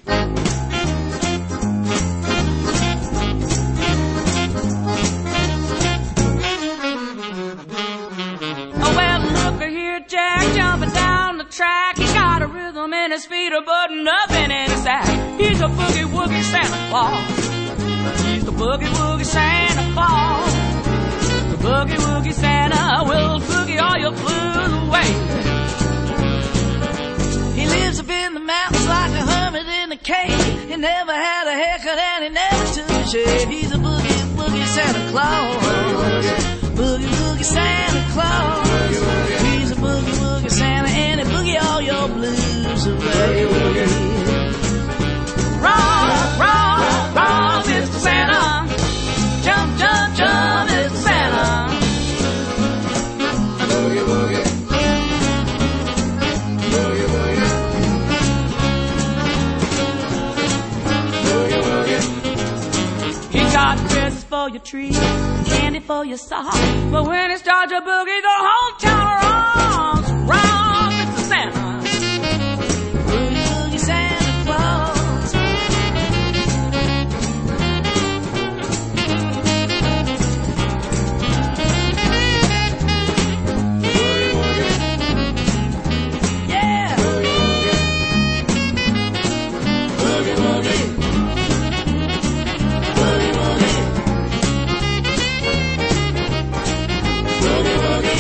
Track. He's got a rhythm in his feet, a button up in his sack. He's a boogie woogie Santa Claus. He's the boogie woogie Santa Claus. The boogie woogie Santa will boogie all your blues away. He lives up in the mountains like a hermit in a cave. He never had a haircut and he never took a shave. He's a boogie woogie Santa Claus. Boogie woogie Santa Claus. He's a boogie woogie Santa and he boogie all your blues away. Rock, rock, rock, Mr. Santa. Jump, jump, jump, Mr. Santa. Boogie woogie. Boogie woogie. Boogie woogie. He got presents for your tree, candy for your sock. But when it starts to boogie, the whole town rocks. Rock, Mr. Santa. Boogie woogie Santa Claus. Boogie woogie. Yeah. Boogie woogie. Boogie woogie. Boogie woogie. Boogie woogie.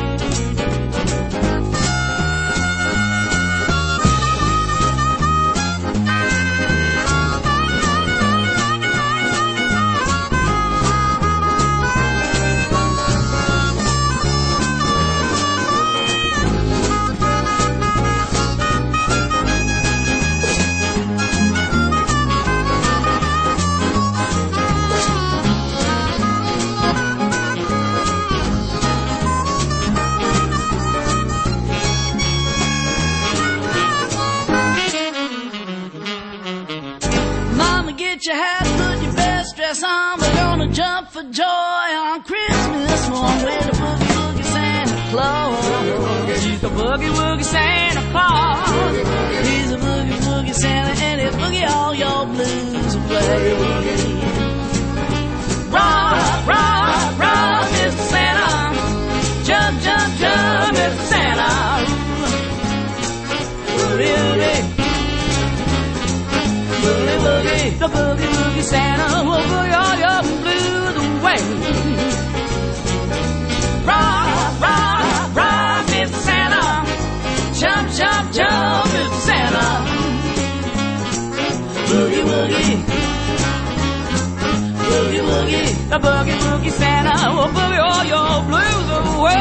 Get your hat, put your best dress on. We're gonna jump for joy on Christmas morning with the boogie woogie Santa Claus. He's the boogie woogie Santa Claus. He's a boogie woogie Santa and he'll boogie all your blues away. Rock, rock, rock, Mr. Santa. Jump, jump, jump, Mr. Santa. Boogie woogie. Boogie woogie, the boogie woogie Santa will boogie all your blues away. Rock, rock, rock, Mr. Santa. Jump, jump, jump, Mr. Santa. Boogie woogie, boogie woogie, the boogie woogie Santa will boogie all your blues away.